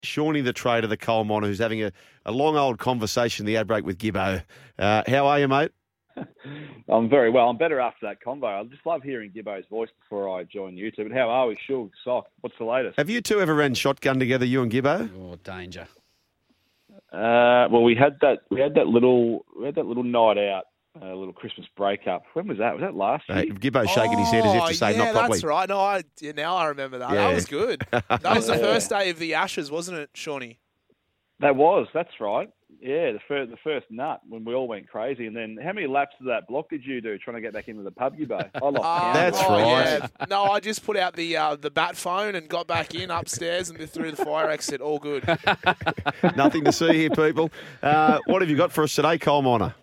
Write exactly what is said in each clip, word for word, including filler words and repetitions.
Shawnee the trader, the coal miner, who's having a, a long old conversation, the ad break with Gibbo. Uh, how are you, mate? I'm very well. I'm better after that convo. I just love hearing Gibbo's voice before I join you two. But how are we? Shug, Sock, what's the latest? Have you two ever ran shotgun together, you and Gibbo? Oh, danger. Uh, well, we had that. We had that little. We had that little night out, a uh, little Christmas breakup. When was that? Was that last year? Hey, Gibbo's shaking his head as if to say yeah, not properly. that's right. No, I yeah, now I remember that. Yeah. That was good. That was the Yeah. first day of the Ashes, wasn't it, Shawnee? That was. That's right. Yeah, the first, the first nut when we all went crazy. And then how many laps of that block did you do trying to get back into the pub, Gibbo? I lost Uh, count. That's oh, right. Yeah. No, I just put out the uh, the bat phone and got back in upstairs and through the fire exit. All good. Nothing to see here, people. Uh, what have you got for us today, coal miner?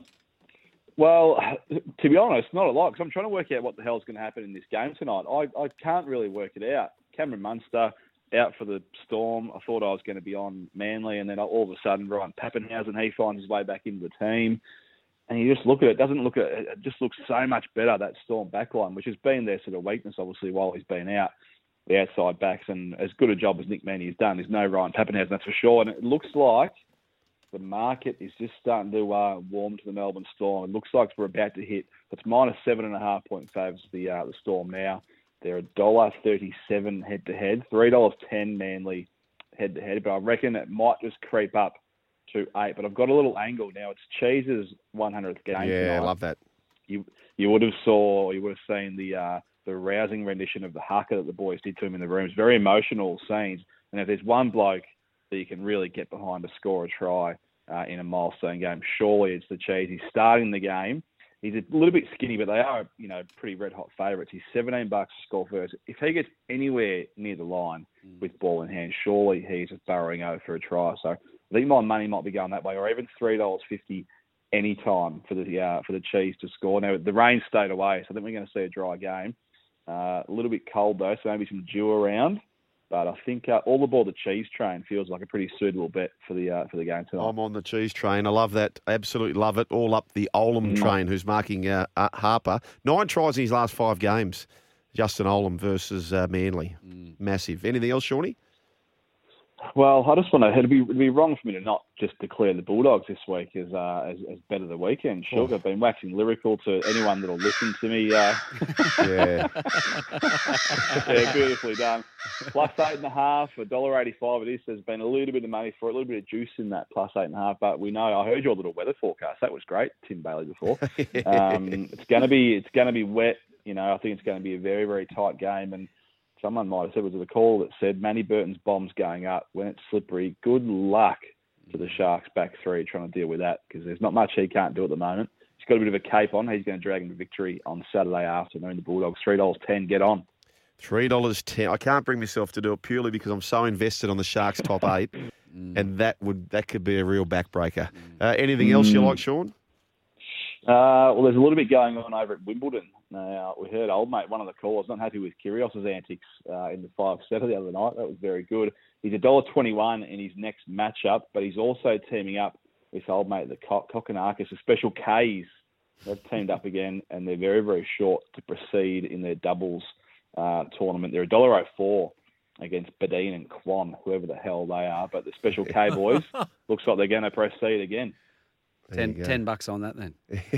Well, to be honest, not a lot, because I'm trying to work out what the hell's going to happen in this game tonight. I, I can't really work it out. Cameron Munster out for the Storm. I thought I was going to be on Manly, and then all of a sudden, Ryan Pappenhausen, he finds his way back into the team. And you just look at it, it doesn't look at it, it just looks so much better, that Storm backline, which has been their sort of weakness, obviously, while he's been out, the outside backs. And as good a job as Nick Manny has done, there's no Ryan Pappenhausen, that's for sure. And it looks like the market is just starting to uh, warm to the Melbourne Storm. It looks like we're about to hit, it's minus seven and a half point favours the uh, the Storm now. They're one dollar thirty-seven head-to-head, three dollars ten Manly head-to-head, but I reckon it might just creep up to eight. But I've got a little angle now. It's Cheese's one hundredth game Yeah, tonight. I love that. You you would have saw, you would have seen the uh, the rousing rendition of the haka that the boys did to him in the room. It's very emotional scenes. And if there's one bloke that you can really get behind to score a try uh, in a milestone game, surely it's the Cheese. He's starting the game. He's a little bit skinny, but they are, you know, pretty red-hot favourites. He's seventeen bucks to score first. If he gets anywhere near the line mm. with ball in hand, surely he's just burrowing over for a try. So I think my money might be going that way, or even three dollars fifty any time for the uh, for the Cheese to score. Now, the rain stayed away, so I think we're going to see a dry game. Uh, a little bit cold, though, so maybe some dew around. But I think uh, all aboard the Cheese train feels like a pretty suitable bet for the uh, for the game tonight. I'm on the Cheese train. I love that. Absolutely love it. All up the Olam Mm. train, who's marking uh, uh, Harper. Nine tries in his last five games. Justin Olam versus uh, Manly. Mm. Massive. Anything else, Shawnee? Well, I just want to. It'd be, it'd be wrong for me to not just declare the Bulldogs this week as uh, as, as better the weekend. Sure, oh. I've been waxing lyrical to anyone that'll listen to me. Uh, yeah, yeah, beautifully done. Plus eight and a half, a dollar eighty-five. It is. There's been a little bit of money for it, a little bit of juice in that plus eight and a half. But we know. I heard your little weather forecast. That was great, Tim Bailey. Before um, it's going to be it's going to be wet. You know, I think it's going to be a very very tight game and. Someone might have said, was it a call that said Manny Burton's bomb's going up when it's slippery? Good luck to the Sharks back three trying to deal with that because there's not much he can't do at the moment. He's got a bit of a cape on. He's going to drag him to victory on Saturday afternoon. The Bulldogs, three dollars ten. Get on. three dollars ten. I can't bring myself to do it purely because I'm so invested on the Sharks top eight, and that would that could be a real backbreaker. Uh, anything else you like, Sean? Uh, well, there's a little bit going on over at Wimbledon. Now, we heard old mate, one of the callers, not happy with Kyrgios's antics uh, in the five-setter the other night. That was very good. He's one dollar twenty-one in his next matchup, but he's also teaming up with old mate, the Kokonakis, the Special Ks. They've teamed up again, and they're very, very short to proceed in their doubles uh, tournament. They're one dollar oh four against Badine and Kwon, whoever the hell they are. But the Special K boys, looks like they're going to proceed again. Ten, ten bucks on that then.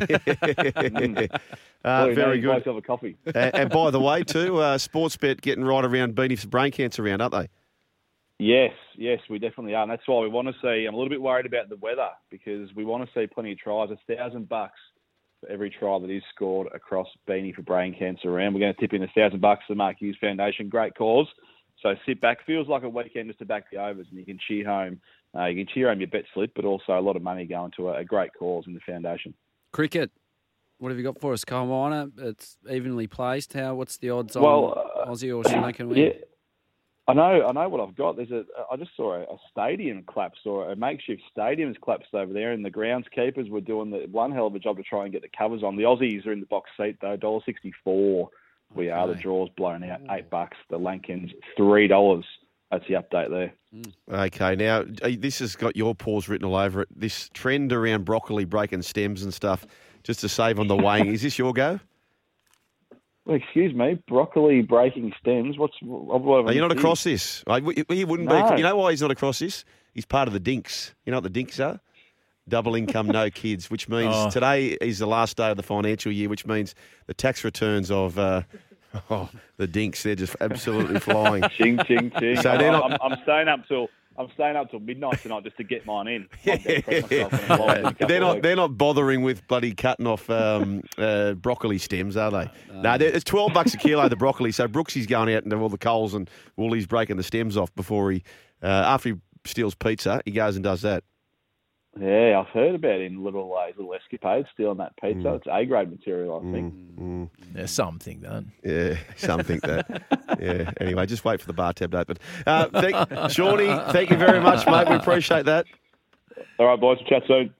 mm. uh, well, very good. good. Have a coffee. and, and by the way, too, uh, Sportsbet getting right around Beanie for brain cancer round, aren't they? Yes, yes, we definitely are. And that's why we want to see, I'm a little bit worried about the weather because we want to see plenty of tries. A thousand bucks for every try that is scored across Beanie for brain cancer round. We're going to tip in a thousand bucks to the Mark Hughes Foundation. Great cause. So sit back. Feels like a weekend just to back the overs and you can cheer home. Uh, you can cheer home your bet slip, but also a lot of money going to a, a great cause in the foundation. Cricket. What have you got for us, Kyle Miner? It's evenly placed. How? What's the odds well, on uh, Aussie or Sri Lankan win? Yeah, I know. I know what I've got. There's a. I just saw a, a stadium collapse or a makeshift stadium's collapsed over there, and the groundskeepers were doing the one hell of a job to try and get the covers on. The Aussies are in the box seat though, one dollar sixty-four. We okay. are. The draw's blown out, eight bucks. The Lankans, three dollars. That's the update there. Mm. Okay, now this has got your paws written all over it. This trend around broccoli breaking stems and stuff, just to save on the weighing. Is this your go? Well, excuse me, broccoli breaking stems. What's? What Are you not across this? Like, he wouldn't No. be. You know why he's not across this? He's part of the dinks. You know what the dinks are? Double income, no kids, which means Oh. today is the last day of the financial year, which means the tax returns of uh, oh, the dinks, they're just absolutely flying. Ching, ching, ching. So I'm, they're not- I'm, I'm staying up till I'm staying up till midnight tonight just to get mine in. Yeah. I'm gonna press myself on a bowl in a couple They're of not. weeks. They're not bothering with bloody cutting off um, uh, broccoli stems, are they? No, they're- it's twelve bucks a kilo the broccoli. So Brooksy's going out into all the Coles and Woolies breaking the stems off before he, uh, after he steals pizza, he goes and does that. Yeah, I've heard about him little uh, his little escapades stealing that pizza. Mm. It's A grade material, I think. Yeah, some think that. Yeah, some think that. Yeah. Anyway, just wait for the bar tab to open. Uh, thank, Shawnee, thank you very much, mate. We appreciate that. All right, boys. We'll chat soon.